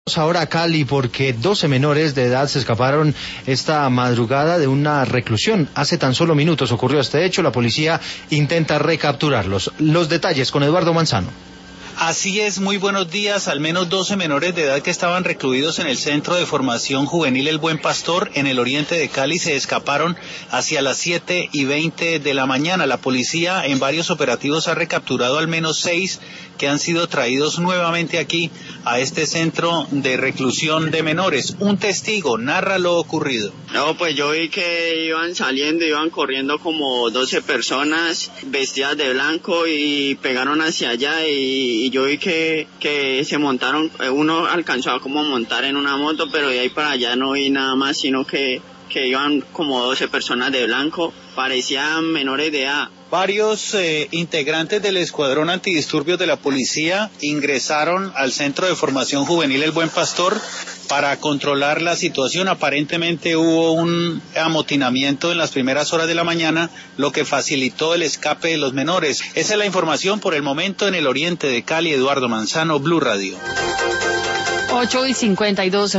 Ahora a Cali porque 12 menores de edad se escaparon esta madrugada de una reclusión. Hace tan solo minutos ocurrió este hecho, la policía intenta recapturarlos. Los detalles con Eduardo Manzano. Así es, muy buenos días. Al menos 12 menores de edad que estaban recluidos en el Centro de Formación Juvenil El Buen Pastor en el oriente de Cali se escaparon hacia las 7:20 de la mañana. La policía en varios operativos ha recapturado al menos 6 que han sido traídos nuevamente aquí a este centro de reclusión de menores. Un testigo narra lo ocurrido. No, pues yo vi que iban corriendo como 12 personas vestidas de blanco y pegaron hacia allá y yo vi que se montaron, uno alcanzó a como montar en una moto, pero de ahí para allá no vi nada más, sino que iban como 12 personas de blanco, parecían menores de edad. Varios integrantes del escuadrón antidisturbios de la policía ingresaron al Centro de Formación Juvenil El Buen Pastor para controlar la situación. Aparentemente hubo un amotinamiento en las primeras horas de la mañana, lo que facilitó el escape de los menores. Esa es la información por el momento en el oriente de Cali. Eduardo Manzano, Blue Radio. 8:52.